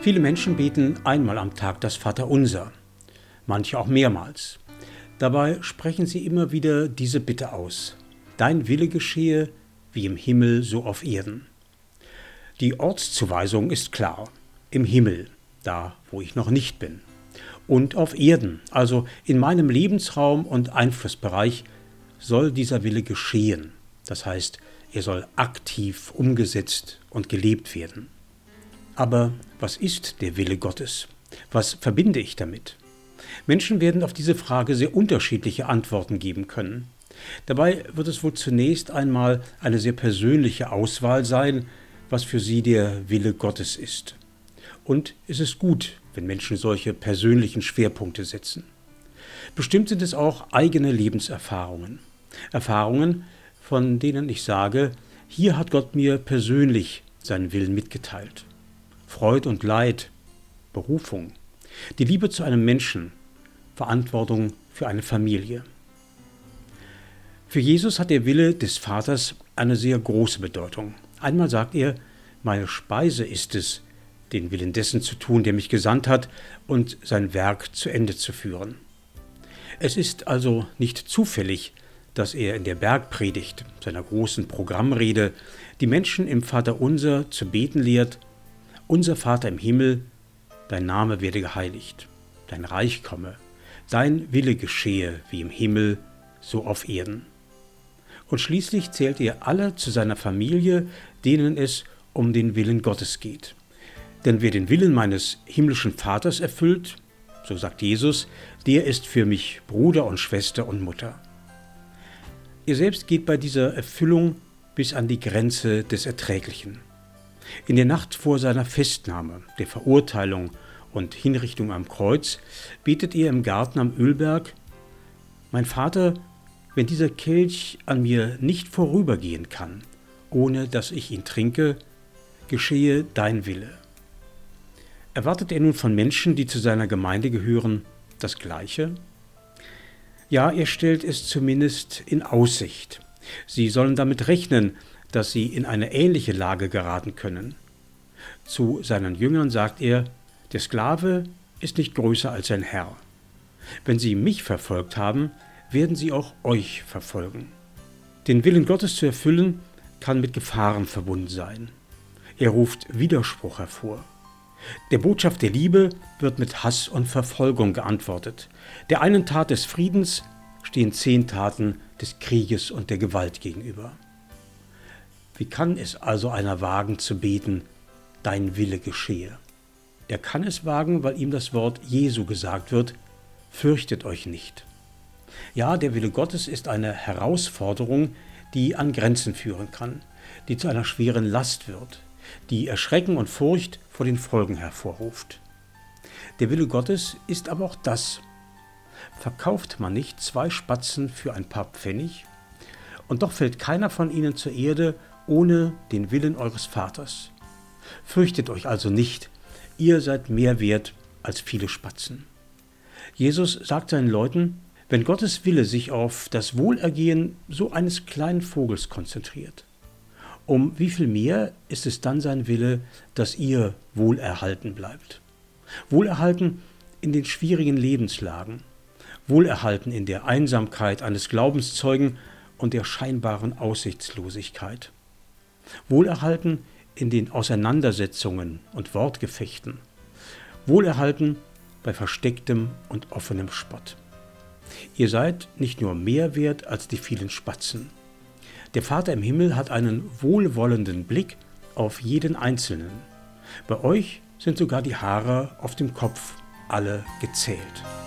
Viele Menschen beten einmal am Tag das Vaterunser, manche auch mehrmals. Dabei sprechen sie immer wieder diese Bitte aus: Dein Wille geschehe, wie im Himmel, so auf Erden. Die Ortszuweisung ist klar: im Himmel, da wo ich noch nicht bin. Und auf Erden, also in meinem Lebensraum und Einflussbereich, soll dieser Wille geschehen. Das heißt, er soll aktiv umgesetzt und gelebt werden. Aber was ist der Wille Gottes? Was verbinde ich damit? Menschen werden auf diese Frage sehr unterschiedliche Antworten geben können. Dabei wird es wohl zunächst einmal eine sehr persönliche Auswahl sein, was für sie der Wille Gottes ist. Und es ist gut, wenn Menschen solche persönlichen Schwerpunkte setzen. Bestimmt sind es auch eigene Lebenserfahrungen. Erfahrungen, von denen ich sage, hier hat Gott mir persönlich seinen Willen mitgeteilt. Freud und Leid, Berufung, die Liebe zu einem Menschen, Verantwortung für eine Familie. Für Jesus hat der Wille des Vaters eine sehr große Bedeutung. Einmal sagt er: Meine Speise ist es, den Willen dessen zu tun, der mich gesandt hat, und sein Werk zu Ende zu führen. Es ist also nicht zufällig, dass er in der Bergpredigt, seiner großen Programmrede, die Menschen im Vaterunser zu beten lehrt: Unser Vater im Himmel, dein Name werde geheiligt, dein Reich komme, dein Wille geschehe wie im Himmel, so auf Erden. Und schließlich zählt er alle zu seiner Familie, denen es um den Willen Gottes geht. Denn wer den Willen meines himmlischen Vaters erfüllt, so sagt Jesus, der ist für mich Bruder und Schwester und Mutter. Er selbst geht bei dieser Erfüllung bis an die Grenze des Erträglichen. In der Nacht vor seiner Festnahme, der Verurteilung und Hinrichtung am Kreuz betet er im Garten am Ölberg: Mein Vater, wenn dieser Kelch an mir nicht vorübergehen kann, ohne dass ich ihn trinke, geschehe dein Wille. Erwartet er nun von Menschen, die zu seiner Gemeinde gehören, das Gleiche? Ja, er stellt es zumindest in Aussicht. Sie sollen damit rechnen, dass sie in eine ähnliche Lage geraten können. Zu seinen Jüngern sagt er: Der Sklave ist nicht größer als sein Herr. Wenn sie mich verfolgt haben, werden sie auch euch verfolgen. Den Willen Gottes zu erfüllen, kann mit Gefahren verbunden sein. Er ruft Widerspruch hervor. Der Botschaft der Liebe wird mit Hass und Verfolgung geantwortet. Der einen Tat des Friedens stehen 10 Taten des Krieges und der Gewalt gegenüber. Wie kann es also einer wagen zu beten: Dein Wille geschehe? Er kann es wagen, weil ihm das Wort Jesu gesagt wird: Fürchtet euch nicht. Ja, der Wille Gottes ist eine Herausforderung, die an Grenzen führen kann, die zu einer schweren Last wird, die Erschrecken und Furcht vor den Folgen hervorruft. Der Wille Gottes ist aber auch das: Verkauft man nicht 2 Spatzen für ein paar Pfennig? Und doch fällt keiner von ihnen zur Erde ohne den Willen eures Vaters. Fürchtet euch also nicht, ihr seid mehr wert als viele Spatzen. Jesus sagt seinen Leuten, wenn Gottes Wille sich auf das Wohlergehen so eines kleinen Vogels konzentriert, um wie viel mehr ist es dann sein Wille, dass ihr wohlerhalten bleibt? Wohlerhalten in den schwierigen Lebenslagen, wohlerhalten in der Einsamkeit eines Glaubenszeugen und der scheinbaren Aussichtslosigkeit, wohlerhalten in den Auseinandersetzungen und Wortgefechten, wohlerhalten bei verstecktem und offenem Spott. Ihr seid nicht nur mehr wert als die vielen Spatzen. Der Vater im Himmel hat einen wohlwollenden Blick auf jeden Einzelnen. Bei euch sind sogar die Haare auf dem Kopf alle gezählt.